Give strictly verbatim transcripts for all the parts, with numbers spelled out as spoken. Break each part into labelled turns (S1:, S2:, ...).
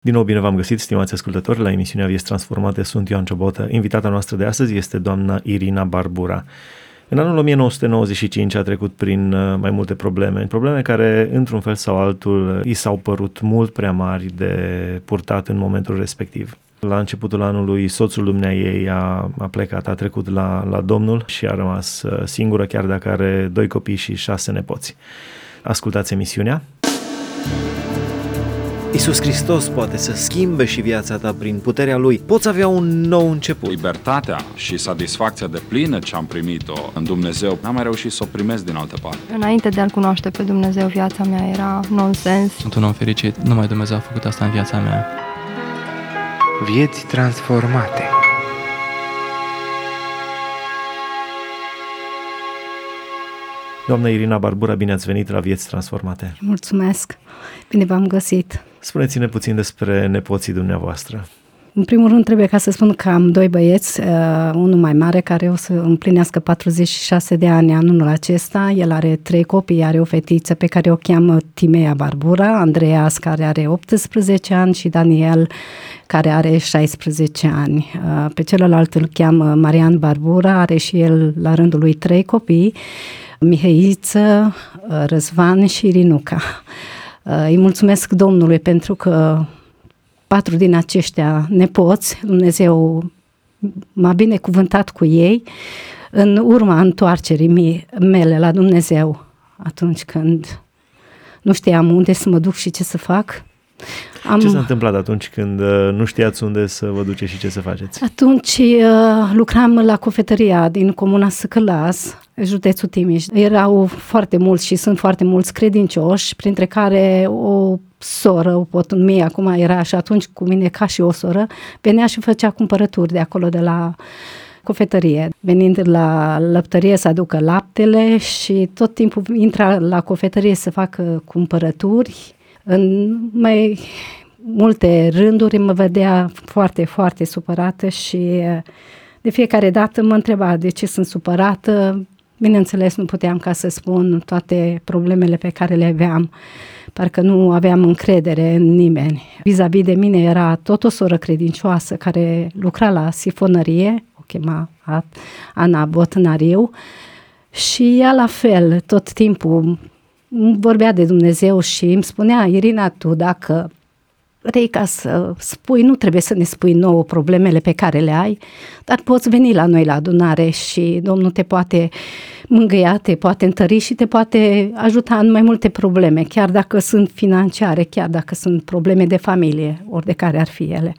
S1: Din nou bine v-am găsit, stimați ascultători, la emisiunea Vieți Transformate. Sunt Ioan Ciobotă. Invitata noastră de astăzi este doamna Irina Barbura. În anul o mie nouă sute nouăzeci și cinci a trecut prin mai multe probleme, probleme care, într-un fel sau altul, i s-au părut mult prea mari de purtat în momentul respectiv. La începutul anului, soțul dumneaei a, a plecat, a trecut la, la Domnul și a rămas singură, chiar dacă are doi copii și șase nepoți. Ascultați emisiunea.
S2: Iisus Hristos poate să schimbe și viața ta prin puterea Lui. Poți avea un nou început.
S3: Libertatea și satisfacția de plină ce am primit-o în Dumnezeu, n-am mai reușit să o primesc din altă parte.
S4: Înainte de a-L cunoaște pe Dumnezeu, viața mea era nonsens.
S5: Sunt un om fericit, numai Dumnezeu a făcut asta în viața mea.
S6: Vieți transformate.
S1: Doamna Irina Barbura, bine ați venit la Vieți Transformate.
S7: Mulțumesc, bine v-am găsit.
S1: Spuneți-ne puțin despre nepoții dumneavoastră.
S7: În primul rând trebuie ca să spun că am doi băieți, uh, unul mai mare care o să împlinească patruzeci și șase de ani anul acesta, el are trei copii, are o fetiță pe care o cheamă Timea Barbura, Andreas care are optsprezece ani și Daniel care are șaisprezece ani. Uh, pe celălalt îl cheamă Marian Barbura, are și el la rândul lui trei copii, Mihăiță, Răzvan și Rinuca. Îi mulțumesc Domnului pentru că patru din aceștia nepoți, Dumnezeu m-a binecuvântat cu ei în urma întoarcerii mele la Dumnezeu, atunci când nu știam unde să mă duc și ce să fac. Am...
S1: Ce s-a întâmplat atunci când nu știați unde să vă duceți și ce să faceți?
S7: Atunci uh, lucram la cofetăria din comuna Săcălaz, județul Timiș. Erau foarte mulți și sunt foarte mulți credincioși, printre care o soră, o potumie, acum era și atunci cu mine ca și o soră, venea și făcea cumpărături de acolo de la cofetărie. Venind la lăptărie să aducă laptele și tot timpul intra la cofetărie să facă cumpărături. În mai multe rânduri mă vedea foarte, foarte supărată și de fiecare dată mă întreba de ce sunt supărată. Bineînțeles, nu puteam ca să spun toate problemele pe care le aveam, parcă nu aveam încredere în nimeni. Vis-a-vis de mine era tot o soră credincioasă care lucra la sifonărie, o chema Ana Botnariu, și ea la fel, tot timpul vorbea de Dumnezeu și îmi spunea: Irina, tu dacă vrei ca să spui, nu trebuie să ne spui nouă problemele pe care le ai, dar poți veni la noi la adunare și Domnul te poate mângâia, te poate întări și te poate ajuta în mai multe probleme, chiar dacă sunt financiare, chiar dacă sunt probleme de familie, ori de care ar fi ele.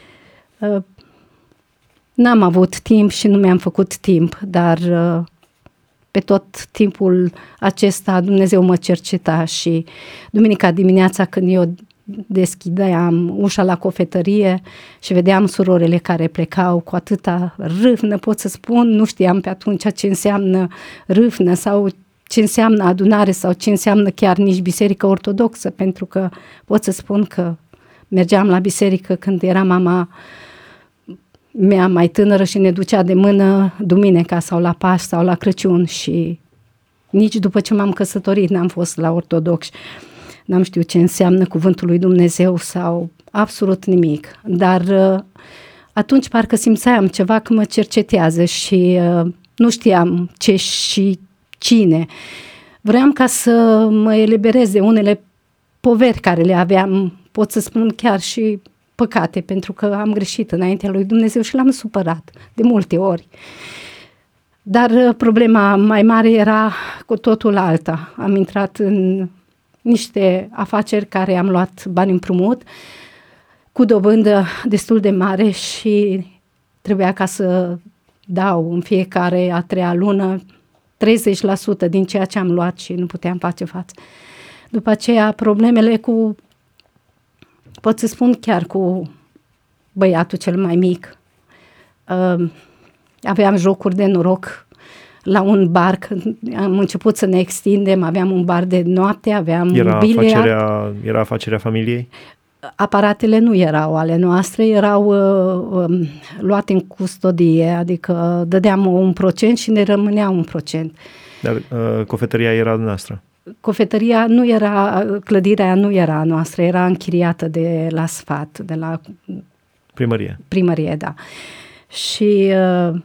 S7: N-am avut timp și nu mi-am făcut timp, dar pe tot timpul acesta Dumnezeu mă cerceta și duminica dimineața când eu deschideam ușa la cofetărie și vedeam surorile care plecau cu atâta râvnă, pot să spun, nu știam pe atunci ce înseamnă râvnă sau ce înseamnă adunare sau ce înseamnă chiar nici biserică ortodoxă, pentru că pot să spun că mergeam la biserică când era mama mea mai tânără și ne ducea de mână duminica sau la Paști sau la Crăciun și nici după ce m-am căsătorit n-am fost la ortodoxi, n-am știut ce înseamnă cuvântul lui Dumnezeu sau absolut nimic, dar atunci parcă simțeam ceva că mă cercetează și nu știam ce și cine. Vreau ca să mă eliberez de unele poveri care le aveam, pot să spun chiar și păcate, pentru că am greșit înaintea lui Dumnezeu și l-am supărat de multe ori. Dar problema mai mare era cu totul alta. Am intrat în niște afaceri care am luat bani împrumut cu dobândă destul de mare și trebuia ca să dau în fiecare a treia lună treizeci la sută din ceea ce am luat și nu puteam face față. După aceea problemele cu, pot să spun chiar cu băiatul cel mai mic. Uh, aveam jocuri de noroc la un bar, când am început să ne extindem, aveam un bar de noapte, aveam
S1: era
S7: un biliard.
S1: Afacerea, era afacerea familiei?
S7: Aparatele nu erau ale noastre, erau uh, um, luate în custodie, adică dădeam un procent și ne rămânea un procent.
S1: Dar uh, cofetăria era noastră?
S7: cofetăria nu era, clădirea nu era a noastră, era închiriată de la Sfat, de la
S1: primărie.
S7: Primărie, da. Și uh,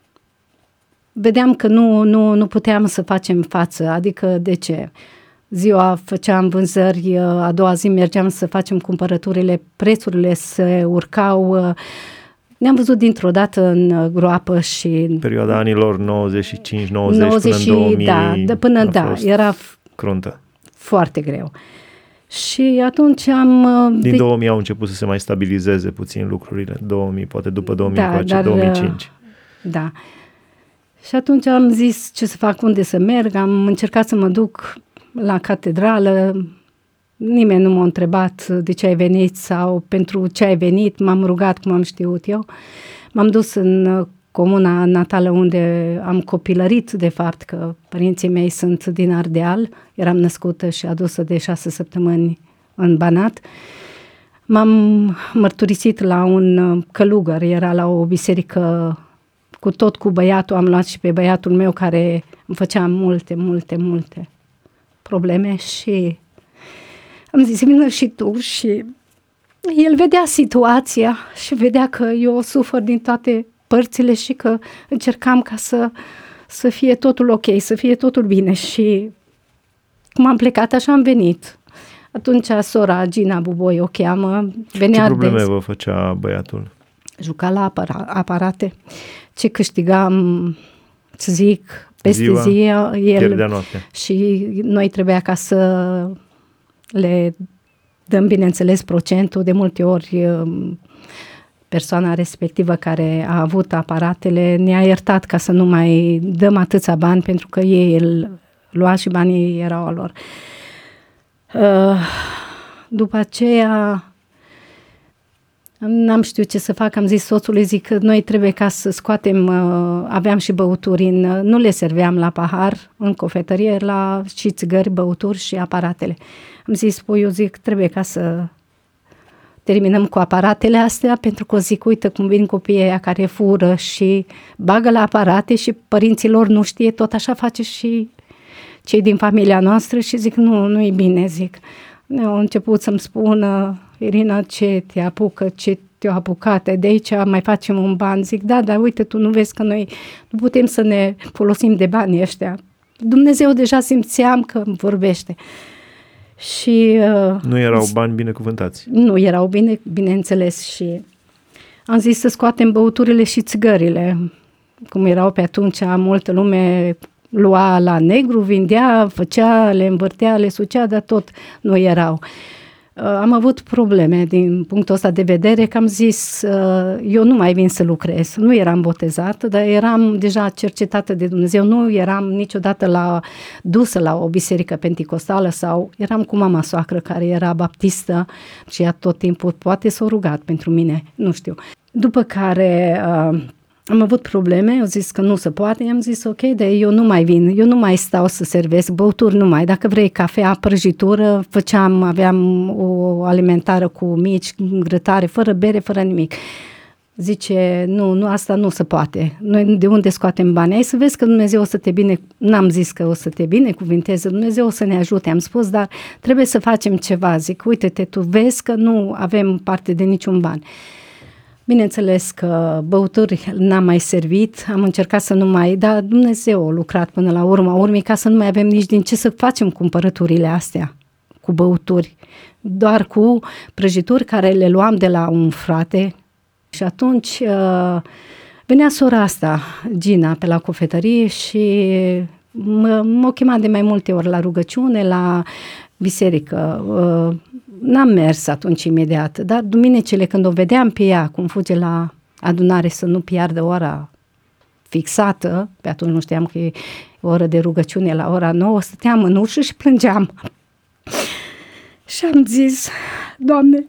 S7: vedeam că nu, nu, nu puteam să facem față, adică de ce? Ziua făceam vânzări, a doua zi mergeam să facem cumpărăturile, prețurile se urcau. Ne-am văzut dintr-o dată în groapă și... În
S1: perioada anilor nouăzeci și cinci nouăzeci
S7: nouăzeci
S1: până în două mii.
S7: Da, de până da, era
S1: cruntă.
S7: Foarte greu. Și atunci am...
S1: Din
S7: de...
S1: două mii au început să se mai stabilizeze puțin lucrurile. două mii, poate după două mii,
S7: da,
S1: încoace,
S7: dar,
S1: două mii cinci.
S7: Da. Și atunci am zis ce să fac, unde să merg, am încercat să mă duc la catedrală, nimeni nu m-a întrebat de ce ai venit sau pentru ce ai venit, m-am rugat cum am știut eu. M-am dus în comuna natală unde am copilărit, de fapt, că părinții mei sunt din Ardeal, eram născută și adusă de șase săptămâni în Banat. M-am mărturisit la un călugăr, era la o biserică cu tot cu băiatul, am luat și pe băiatul meu care îmi făcea multe, multe, multe probleme și am zis, vină și tu, și el vedea situația și vedea că eu sufăr din toate părțile și că încercam ca să, să fie totul ok, să fie totul bine și cum am plecat, așa am venit. Atunci sora Gina Buboi o cheamă, venea
S1: Ce probleme
S7: des.
S1: vă făcea băiatul?
S7: Juca la apara, aparate, ce câștigam, să zic, peste
S1: Ziua,
S7: zi, el
S1: pierdea noaptea.
S7: Și noi trebuia ca să le dăm, bineînțeles, procentul. De multe ori persoana respectivă care a avut aparatele ne-a iertat ca să nu mai dăm atâția bani, pentru că ei îl lua și banii erau a lor. După aceea n-am știut ce să fac, am zis soțului, zic că noi trebuie ca să scoatem, aveam și băuturi, în, nu le serveam la pahar, în cofetărie, la și țigări, băuturi și aparatele. Am zis, păi eu zic, trebuie ca să terminăm cu aparatele astea, pentru că zic, uite cum vin copiii aia care fură și bagă la aparate și părinții lor nu știe, tot așa face și cei din familia noastră și zic, nu, nu e bine, zic. Au început să-mi spună, Irina, ce te apucă, ce te-a apucat, de aici mai facem un ban. Zic, da, dar uite, tu nu vezi că noi nu putem să ne folosim de banii ăștia. Dumnezeu deja simțeam că îmi vorbește. Și, uh,
S1: nu erau bani binecuvântați.
S7: Nu erau bine, bineînțeles, și am zis să scoatem băuturile și țigările. Cum erau pe atunci, multă lume lua la negru, vindea, făcea, le învârtea, le sucea, dar tot nu erau. Am avut probleme din punctul ăsta de vedere, că am zis, eu nu mai vin să lucrez. Nu eram botezată, dar eram deja cercetată de Dumnezeu, nu eram niciodată la, dusă la o biserică penticostală sau eram cu mama soacră care era baptistă și ea tot timpul poate s-a rugat pentru mine, nu știu. După care am avut probleme, au zis că nu se poate, i-am zis ok, dar eu nu mai vin, eu nu mai stau să servesc băuturi, nu mai, dacă vrei cafea, prăjitură, făceam, aveam o alimentară cu mici, grătare, fără bere, fără nimic. Zice, nu, nu, asta nu se poate, noi de unde scoatem bani? Ai să vezi că Dumnezeu o să te bine, n-am zis că o să te binecuvinteze, Dumnezeu o să ne ajute, am spus, dar trebuie să facem ceva, zic, uite-te, tu vezi că nu avem parte de niciun ban. Bineînțeles că băuturi n-am mai servit, am încercat să nu mai, dar Dumnezeu a lucrat până la urma urmei ca să nu mai avem nici din ce să facem cumpărăturile astea cu băuturi, doar cu prăjituri care le luam de la un frate. Și atunci uh, venea sora asta, Gina, pe la cofetărie și m-a chemat de mai multe ori la rugăciune, la biserică. Uh, N-am mers atunci imediat, dar duminicile când o vedeam pe ea, cum fuge la adunare să nu piardă ora fixată, pe atunci nu știam că e o oră de rugăciune la ora nouă, stăteam în ușă și plângeam. Și am zis, Doamne,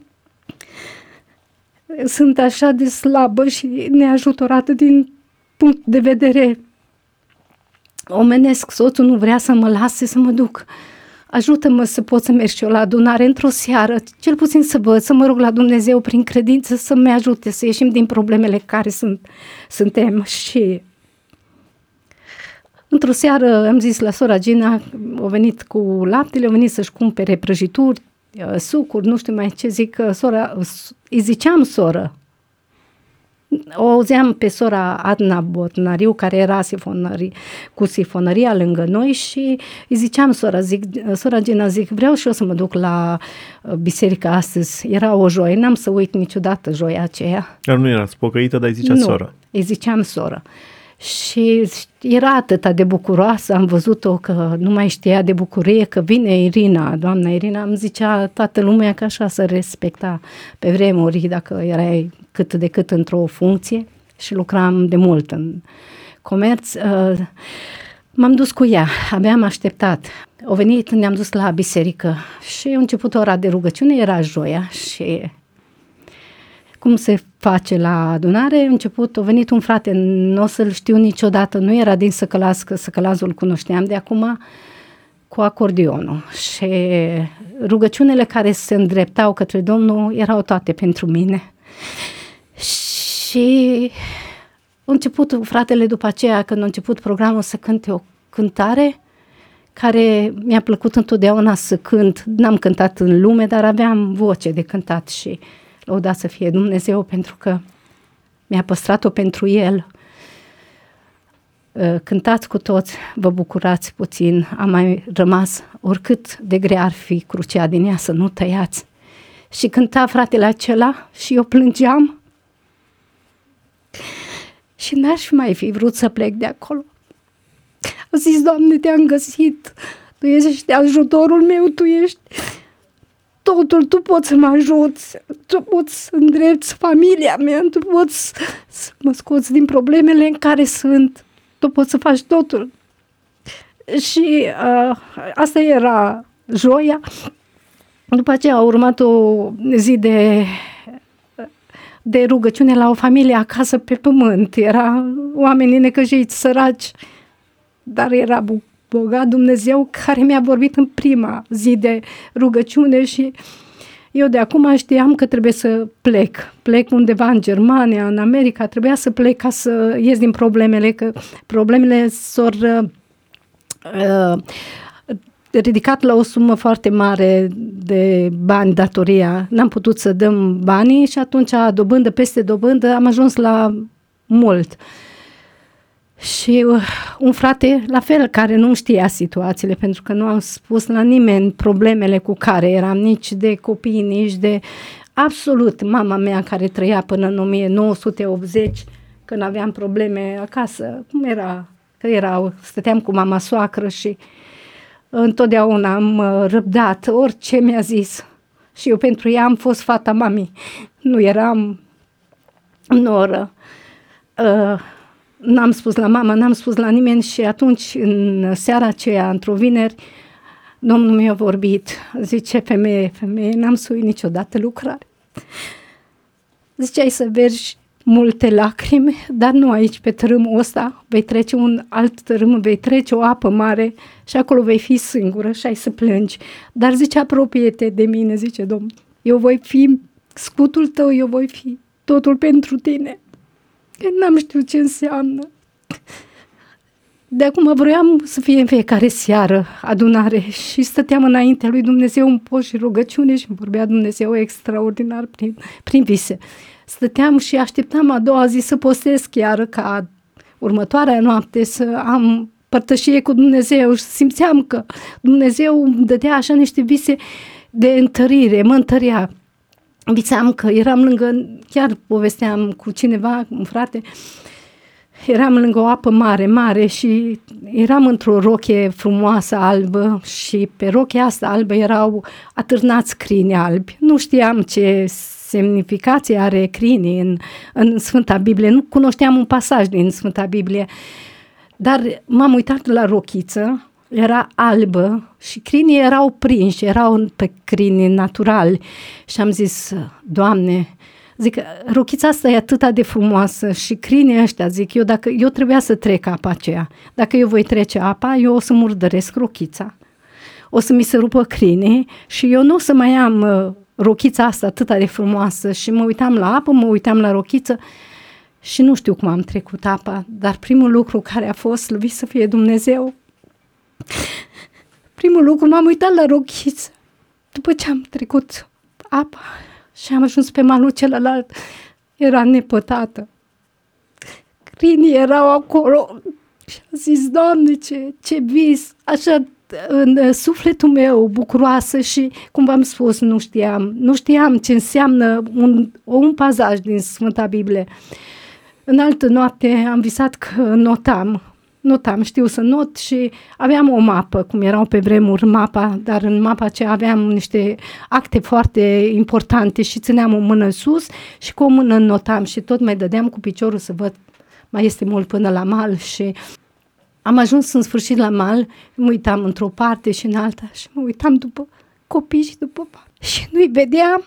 S7: sunt așa de slabă și neajutorată din punct de vedere omenesc, soțul nu vrea să mă lase să mă duc. Ajută-mă să pot să merg și eu la adunare într-o seară, cel puțin să văd, să mă rog la Dumnezeu prin credință să-mi ajute să ieșim din problemele care sunt, suntem. Și Într-o seară am zis la sora Gina, a venit cu laptele, a venit să-și cumpere prăjituri, sucuri, nu știu mai ce zic, sora, îi ziceam soră. O auzeam pe sora Adna Botnariu, care era sifonări, cu sifonăria lângă noi și îi ziceam sora, zic, sora Gina, zic, vreau și eu să mă duc la biserică astăzi. Era o joie, n-am să uit niciodată joia aceea.
S1: Dar nu erați pocăită, dar îi zicea soră.
S7: Îi ziceam soră. Și era atât de bucuroasă, am văzut-o că nu mai știa de bucurie, că vine Irina, doamna Irina, îmi zicea toată lumea că așa se respecta pe vremuri, dacă erai cât de cât într-o funcție și lucram de mult în comerț. M-am dus cu ea, abia am așteptat. Au venit, ne-am dus la biserică și a început ora de rugăciune, era joia și... Cum se face la adunare, a început, a venit un frate, nu o să-l știu niciodată, nu era din Săcălaz, că Săcălazul cunoșteam de acum, cu acordionul. Și rugăciunile care se îndreptau către Domnul erau toate pentru mine. Și a început fratele după aceea, când a început programul, să cânte o cântare care mi-a plăcut întotdeauna să cânt. N-am cântat în lume, dar aveam voce de cântat și... Lăudat să fie Dumnezeu pentru că mi-a păstrat-o pentru El. Cântați cu toți, vă bucurați puțin, am mai rămas, oricât de grea ar fi crucea din ea, să nu tăiați. Și cânta fratele acela și eu plângeam și n-aș mai fi vrut să plec de acolo. Am zis, Doamne, te-am găsit, Tu ești ajutorul meu, Tu ești... Totul, Tu poți să mă ajuți, Tu poți să îndrepți familia mea, Tu poți să mă scoți din problemele în care sunt, Tu poți să faci totul. Și uh, asta era joia. După aceea a urmat o zi de, de rugăciune la o familie acasă pe pământ. Era oamenii necăjiți, săraci, dar era bucuros. Bogat Dumnezeu care mi-a vorbit în prima zi de rugăciune și eu de acum știam că trebuie să plec. Plec undeva în Germania, în America, trebuia să plec ca să ies din problemele, că problemele s-au uh, ridicat la o sumă foarte mare de bani, datoria. N-am putut să dăm banii și atunci, dobândă peste dobândă, am ajuns la mult. Și uh, un frate, la fel, care nu știa situațiile, pentru că nu am spus la nimeni problemele cu care eram, nici de copii, nici de... Absolut, mama mea care trăia până în o mie nouă sute optzeci, când aveam probleme acasă, cum era? Că erau, stăteam cu mama soacră și întotdeauna am răbdat orice mi-a zis. Și eu pentru ea am fost fata mamei, nu eram noră. Uh, N-am spus la mama, n-am spus la nimeni și atunci, în seara aceea, într-o vineri, Domnul mi-a vorbit. Zice, femeie, femeie, n-am să uit niciodată lucrare. Zice, ai să vergi multe lacrimi, dar nu aici, pe tărâmul ăsta, vei trece un alt tărâm, vei trece o apă mare și acolo vei fi singură și ai să plângi. Dar zice, apropie-te de mine, zice Domnul, eu voi fi scutul tău, eu voi fi totul pentru tine. Că n-am știut ce înseamnă. De acum vroiam să fie în fiecare seară adunare și stăteam înaintea lui Dumnezeu în post și rugăciune și îmi vorbea Dumnezeu extraordinar prin, prin vise. Stăteam și așteptam a doua zi să postez chiar ca următoarea noapte să am părtășie cu Dumnezeu și simțeam că Dumnezeu îmi dădea așa niște vise de întărire, mă întărea. Viseam că eram lângă, chiar povesteam cu cineva, un frate, eram lângă o apă mare, mare și eram într-o rochie frumoasă, albă și pe rochia asta albă erau atârnați crini albi. Nu știam ce semnificație are crinii în, în Sfânta Biblie, nu cunoșteam un pasaj din Sfânta Biblie, dar m-am uitat la rochiță, era albă și crinii erau prinși, erau pe crini naturali și am zis, Doamne, zic, rochița asta e atât de frumoasă și crinii ăștia, zic, eu, dacă eu trebuia să trec apa aceea, dacă eu voi trece apa, eu o să murdăresc rochița, o să mi se rupă crinii și eu nu o să mai am uh, rochița asta atât de frumoasă și mă uitam la apă, mă uitam la rochiță și nu știu cum am trecut apa, dar primul lucru care a fost, slăvit să fie Dumnezeu, primul lucru m-am uitat la rochiță după ce am trecut apa și am ajuns pe malul celălalt, era nepătată. Crinii erau acolo și am zis, Doamne, ce, ce vis, așa în sufletul meu bucuroasă și, cum v-am spus, nu știam, nu știam ce înseamnă un, un pasaj din Sfânta Biblie. În altă noapte am visat că notam, notam, știu să not și aveam o mapă, cum erau pe vremuri mapa, dar în mapa aceea aveam niște acte foarte importante și țineam o mână sus și cu o mână notam și tot mai dădeam cu piciorul să văd, mai este mult până la mal și am ajuns în sfârșit la mal, mă uitam într-o parte și în alta și mă uitam după copii și după și nu-i vedeam.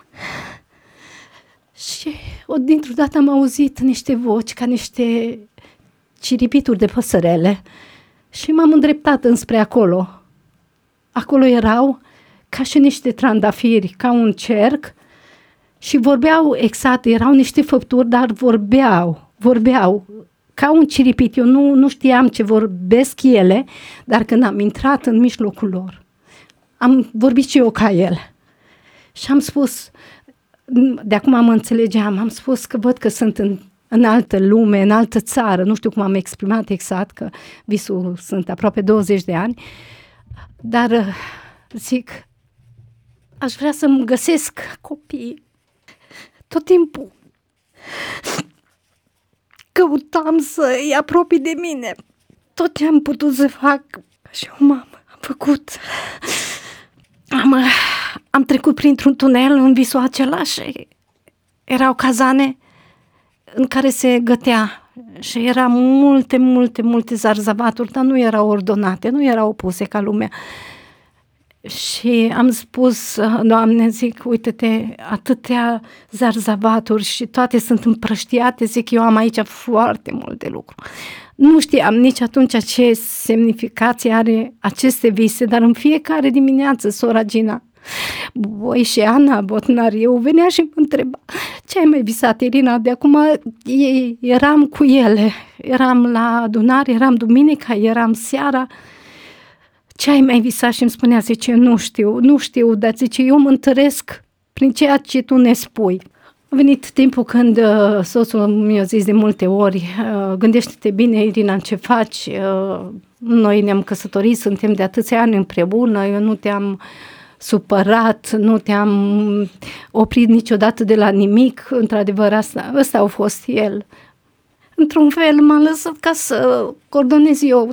S7: Și o, dintr-o dată am auzit niște voci ca niște ciripituri de păsărele și m-am îndreptat înspre acolo. Acolo erau ca și niște trandafiri, ca un cerc și vorbeau exact, erau niște făpturi, dar vorbeau, vorbeau ca un ciripit. Eu nu, nu știam ce vorbesc ele, dar când am intrat în mijlocul lor, am vorbit și eu ca ele. Și am spus, de acum mă înțelegeam, am spus că văd că sunt în, în altă lume, în altă țară, nu știu cum am exprimat exact, că visul sunt aproape douăzeci de ani, dar zic, aș vrea să-mi găsesc copiii. Tot timpul căutam să-i apropii de mine. Tot ce am putut să fac și o mamă am făcut. Am, am trecut printr-un tunel în visul acela și erau cazane în care se gătea și era multe, multe, multe zarzavaturi, dar nu erau ordonate, nu erau puse ca lumea. Și am spus, Doamne, zic, uite-te, atâtea zarzavaturi și toate sunt împrăștiate, zic, eu am aici foarte multe lucruri. Nu știam nici atunci ce semnificație are aceste vise, dar în fiecare dimineață sora Gina, voi și Ana Botnariu venea și mă întreba, ce ai mai visat, Irina? De acum eram cu ele, eram la adunare, eram duminica, eram seara. Ce ai mai visat? Și îmi spunea, zice, nu știu, nu știu, dar zice, eu mă întăresc prin ceea ce tu ne spui. A venit timpul când uh, soțul mi-a zis de multe ori, uh, gândește-te bine, Irina, ce faci, uh, noi ne-am căsătorit, suntem de atâția ani împreună, eu nu te-am supărat, nu te-am oprit niciodată de la nimic, într-adevăr, asta, ăsta a fost el. Într-un fel m-a lăsat ca să coordonez eu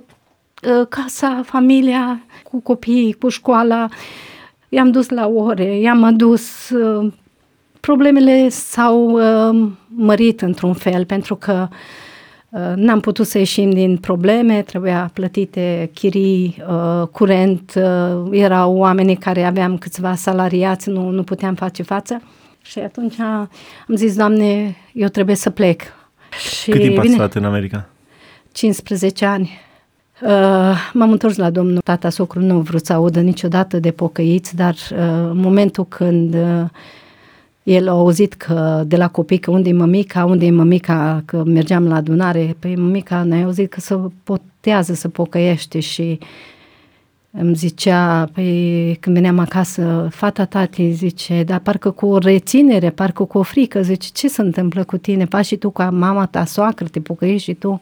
S7: casa, familia, cu copiii, cu școala, i-am dus la ore, i-am adus, problemele s-au mărit într-un fel, pentru că n-am putut să ieșim din probleme, trebuia plătite chirii, curent, erau oamenii care aveam câțiva salariați, nu, nu puteam face față și atunci am zis, Doamne, eu trebuie să plec. Și
S1: cât timp ați stat în America?
S7: cincisprezece ani. Uh, m-am întors la Domnul. Tata socru nu a vrut să audă niciodată de pocăiți, dar uh, în momentul când uh, el a auzit că de la copii că unde e mămica, unde e mămica, că mergeam la adunare, păi mămica ne-a auzit că se potează, să pocăiește și îmi zicea, păi când veneam acasă, fata tati, zice, dar parcă cu o reținere, parcă cu o frică, zice, ce se întâmplă cu tine? Faci și tu ca mama ta soacră, te pocăiești și tu?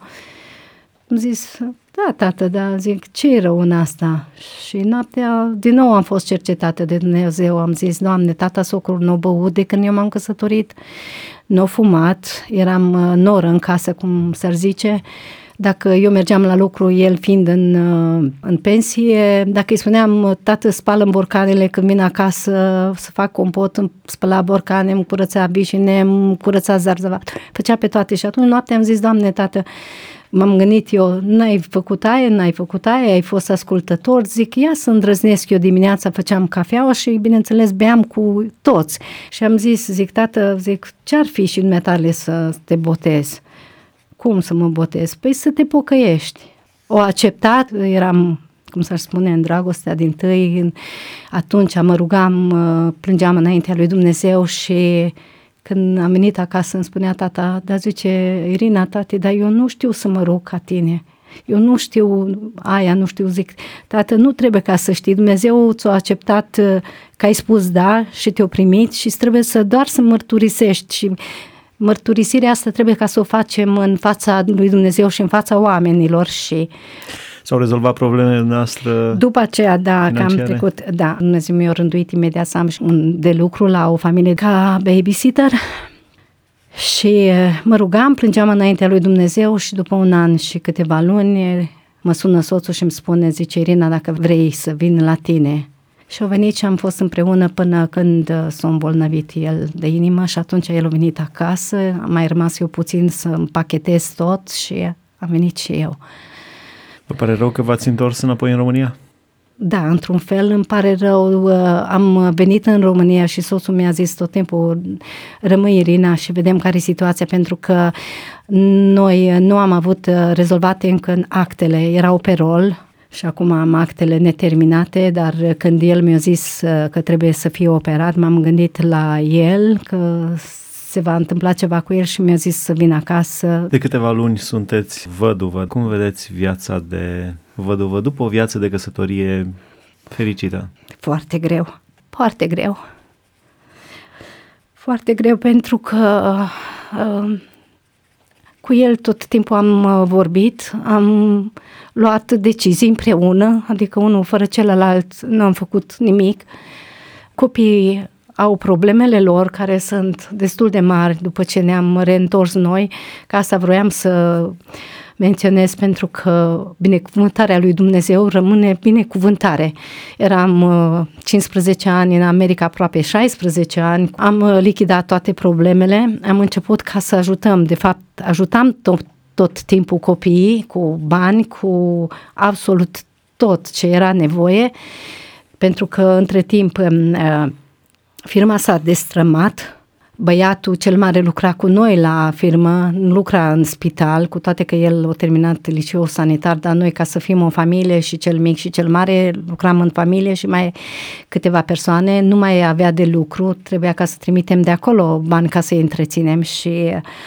S7: Am zis, da, tată, da, zic, ce e rău în asta? Și noaptea, din nou am fost cercetată de Dumnezeu, am zis, Doamne, tata socru nu a băut de când eu m-am căsătorit, nu a fumat, eram noră în casă, cum s-ar zice, dacă eu mergeam la lucru, el fiind în, în pensie, dacă îi spuneam, tată, spală-mi borcanele când vin acasă să fac compot, îmi spăla borcane, îmi curăța bișine, îmi curăța zarzavat, făcea pe toate și atunci noaptea am zis, Doamne, tată, m-am gândit eu, n-ai făcut aia, n-ai făcut aia, ai fost ascultător, zic, ia să îndrăznesc eu dimineața, făceam cafeaua și, bineînțeles, beam cu toți. Și am zis, zic, tată, zic, ce-ar fi și dumneatale să te botezi? Cum să mă botez? Păi să te pocăiești. O acceptat, eram, cum s-ar spune, în dragostea din tâi, atunci mă rugam, plângeam înaintea lui Dumnezeu și Când am venit acasă îmi spunea tata, dar zice, Irina, tati, dar eu nu știu să mă rog ca tine. Eu nu știu aia, nu știu, zic, tată, nu trebuie ca să știi, Dumnezeu ți-a acceptat că ai spus da și te-a primit și trebuie să doar să mărturisești și mărturisirea asta trebuie ca să o facem în fața lui Dumnezeu și în fața oamenilor și...
S1: S-au rezolvat problemele noastre.
S7: După aceea, da, că am trecut, da, Dumnezeu mi-a rânduit imediat să am un de lucru la o familie ca babysitter și mă rugam, plângeam înaintea lui Dumnezeu și după un an și câteva luni mă sună soțul și îmi spune, zice, Irina, dacă vrei să vin la tine. Și au venit și am fost împreună până când s-a îmbolnăvit el de inimă și atunci el a venit acasă, am mai rămas eu puțin să împachetez tot și am venit și eu.
S1: Vă pare rău că v-ați întors înapoi în România?
S7: Da, într-un fel îmi pare rău. Am venit în România și soțul mi-a zis tot timpul, rămâi Irina și vedem care e situația, pentru că noi nu am avut rezolvate încă în actele, erau pe rol și acum am actele neterminate, dar când el mi-a zis că trebuie să fie operat, m-am gândit la el, că se va întâmpla ceva cu el și mi-a zis să vin acasă.
S1: De câteva luni sunteți văduvă. Cum vedeți viața de văduvă după o viață de căsătorie fericită?
S7: Foarte greu, foarte greu. Foarte greu pentru că uh, cu el tot timpul am vorbit, am luat decizii împreună, adică unul fără celălalt nu am făcut nimic. Copiii au problemele lor care sunt destul de mari după ce ne-am reîntors noi, că asta vroiam să menționez pentru că binecuvântarea lui Dumnezeu rămâne binecuvântare. Eram cincisprezece ani în America, aproape șaisprezece ani, am lichidat toate problemele, am început ca să ajutăm, de fapt ajutam tot, tot timpul copiii cu bani, cu absolut tot ce era nevoie, pentru că între timp firma s-a destrămat, băiatul cel mare lucra cu noi la firmă, nu lucra în spital, cu toate că el a terminat liceul sanitar, dar noi ca să fim o familie și cel mic și cel mare lucram în familie și mai câteva persoane, nu mai avea de lucru, trebuia ca să trimitem de acolo bani ca să-i întreținem și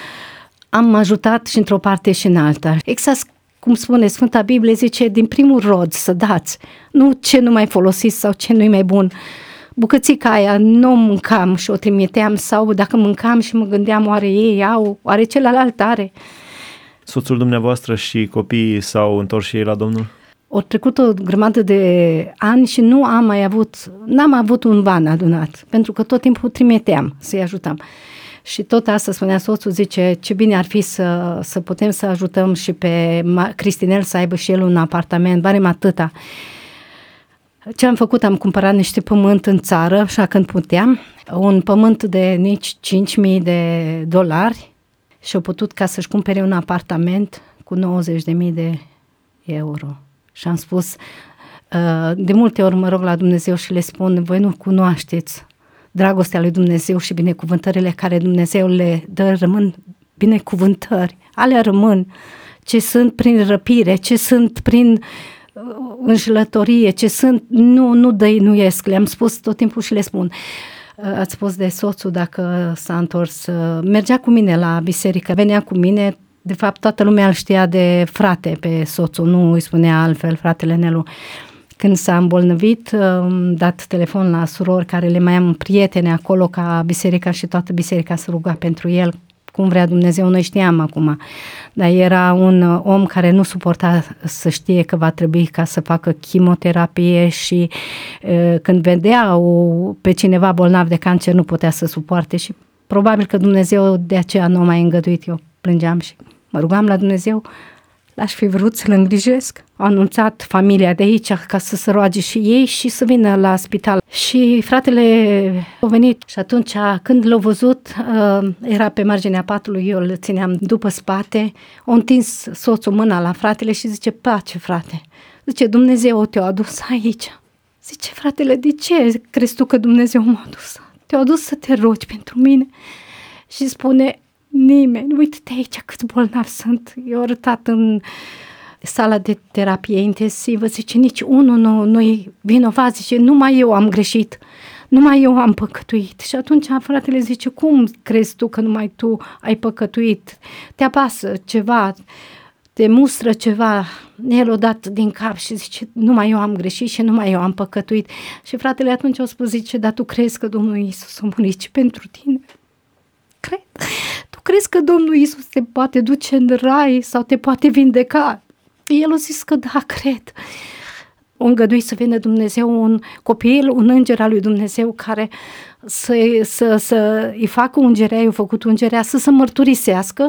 S7: am ajutat și într-o parte și în alta. Exact cum spune Sfânta Biblie, zice din primul rod să dați, nu ce nu mai folosiți sau ce nu-i mai bun. Bucățica aia nu mâncam și o trimiteam sau dacă mâncam și mă gândeam oare ei au, oare celălalt are.
S1: Soțul dumneavoastră și copiii s-au întors și ei la Domnul?
S7: Au trecut o grămadă de ani și nu am mai avut, n-am avut un ban adunat, pentru că tot timpul trimiteam să-i ajutam. Și tot asta spunea soțul, zice, ce bine ar fi să, să putem să ajutăm și pe Cristinel să aibă și el un apartament, barem atâta. Ce am făcut? Am cumpărat niște pământ în țară, așa când puteam, un pământ de nici cinci mii de dolari și au putut ca să-și cumpere un apartament cu nouăzeci de mii de euro. Și am spus, de multe ori mă rog la Dumnezeu și le spun, voi nu cunoașteți dragostea lui Dumnezeu și binecuvântările care Dumnezeu le dă, rămân binecuvântări, alea rămân, ce sunt prin răpire, ce sunt prin înșelătorie, ce sunt, nu, nu dăinuiesc, le-am spus tot timpul și le spun. Ați spus de soțul dacă s-a întors, mergea cu mine la biserică, venea cu mine, de fapt toată lumea îl știa de frate pe soțul, nu îi spunea altfel, fratele Nelu. Când s-a îmbolnăvit, am dat telefon la surori care le mai am prietene acolo ca biserica și toată biserica să ruga pentru el, cum vrea Dumnezeu, noi știam acum, dar era un om care nu suporta să știe că va trebui ca să facă chimioterapie și e, când vedea o, pe cineva bolnav de cancer nu putea să suporte și probabil că Dumnezeu de aceea nu a mai îngăduit, eu plângeam și mă rugam la Dumnezeu, l-aș fi vrut să-l îngrijesc. Au anunțat familia de aici ca să se roage și ei și să vină la spital. Și fratele a venit și atunci când l-a văzut, era pe marginea patului, eu îl țineam după spate, a întins soțul mâna la fratele și zice, pace frate, zice, Dumnezeu te-a adus aici. Zice, fratele, de ce crezi tu că Dumnezeu m-a adus? Te-a adus să te rogi pentru mine. Și spune, nimeni, uite-te aici câți bolnavi sunt. Eu arătat în sala de terapie intensivă, zice, nici unul nu, nu-i vinovat, zice, numai eu am greșit. numai eu am păcătuit. Și atunci fratele zice, cum crezi tu că numai tu ai păcătuit? Te apasă ceva, te mustră ceva. El o dat din cap și zice, numai eu am greșit și numai eu am păcătuit. Și fratele atunci a spus, zice, dar tu crezi că Domnul Iisus a murit și pentru tine? Cred. Tu crezi că Domnul Iisus te poate duce în rai sau te poate vindeca? El a zis că da, cred. O îngădui să vină Dumnezeu, un copil, un înger al lui Dumnezeu care să, să, să îi facă ungerea, i-a făcut ungerea, să se mărturisească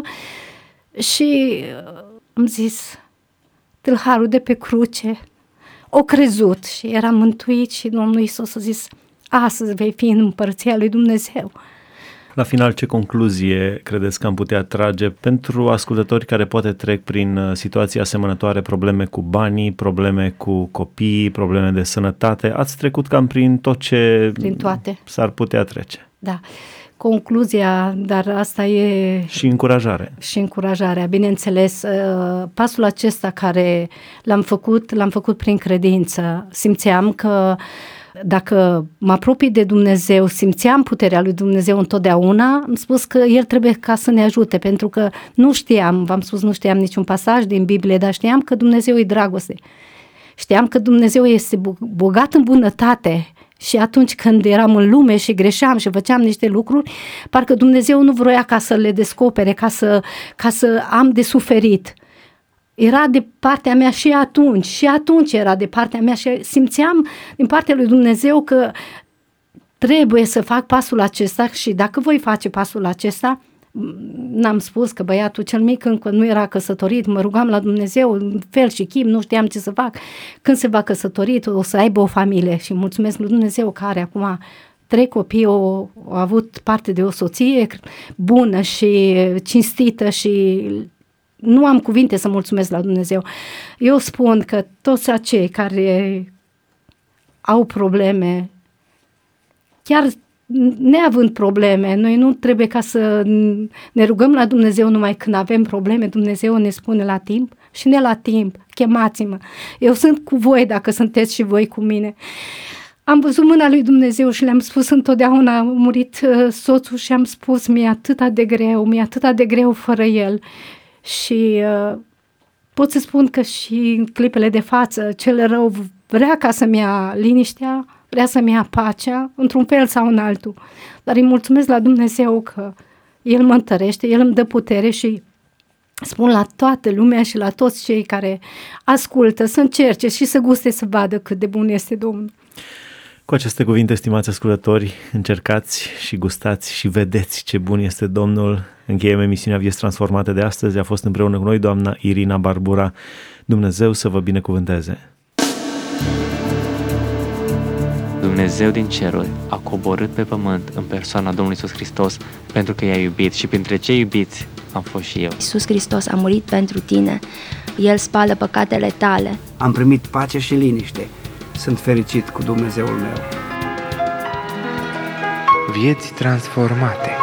S7: și am zis, tâlharul de pe cruce o crezut și era mântuit și Domnul Iisus a zis, astăzi vei fi în împărăția lui Dumnezeu.
S1: La final, ce concluzie credeți că am putea trage pentru ascultători care poate trec prin situații asemănătoare, probleme cu banii, probleme cu copiii, probleme de sănătate? Ați trecut cam prin tot ce
S7: prin toate.
S1: S-ar putea trece.
S7: Da. Concluzia, dar asta e...
S1: Și încurajare.
S7: Și încurajarea. Bineînțeles, pasul acesta care l-am făcut, l-am făcut prin credință. Simțeam că dacă mă apropii de Dumnezeu, simțeam puterea lui Dumnezeu întotdeauna, am spus că El trebuie ca să ne ajute, pentru că nu știam, v-am spus, nu știam niciun pasaj din Biblie, dar știam că Dumnezeu e dragoste. Știam că Dumnezeu este bogat în bunătate și atunci când eram în lume și greșeam și făceam niște lucruri, parcă Dumnezeu nu vroia ca să le descopere, ca să, ca să am de suferit. Era de partea mea și atunci, și atunci era de partea mea și simțeam din partea lui Dumnezeu că trebuie să fac pasul acesta și dacă voi face pasul acesta, n-am spus că băiatul cel mic încă nu era căsătorit, mă rugam la Dumnezeu în fel și chip, nu știam ce să fac. Când se va căsători, o să aibă o familie și mulțumesc lui Dumnezeu că are acum trei copii, au, au avut parte de o soție bună și cinstită și nu am cuvinte să mulțumesc la Dumnezeu. Eu spun că toți acei care au probleme, chiar neavând probleme, noi nu trebuie ca să ne rugăm la Dumnezeu numai când avem probleme, Dumnezeu ne spune la timp și ne la timp, chemați-mă. Eu sunt cu voi dacă sunteți și voi cu mine. Am văzut mâna lui Dumnezeu și le-am spus întotdeauna, a murit uh, soțul și am spus, mi-e atâta de greu, mi-e atâta de greu fără el. Și uh, pot să spun că și în clipele de față, cel rău vrea ca să-mi ia liniștea, vrea să-mi ia pacea, într-un fel sau în altul. Dar îi mulțumesc la Dumnezeu că El mă întărește, El îmi dă putere și spun la toată lumea și la toți cei care ascultă să încerce și să guste să vadă cât de bun este Domnul.
S1: Cu aceste cuvinte, stimați ascultători, încercați și gustați și vedeți ce bun este Domnul. Încheiem emisiunea Vieți Transformate de astăzi. A fost împreună cu noi doamna Irina Barbura. Dumnezeu să vă binecuvânteze!
S8: Dumnezeu din ceruri a coborât pe pământ în persoana Domnului Iisus Hristos pentru că i-a iubit și printre cei iubiți am fost și eu.
S9: Iisus Hristos a murit pentru tine. El spală păcatele tale.
S10: Am primit pace și liniște. Sunt fericit cu Dumnezeul meu.
S6: Vieți transformate.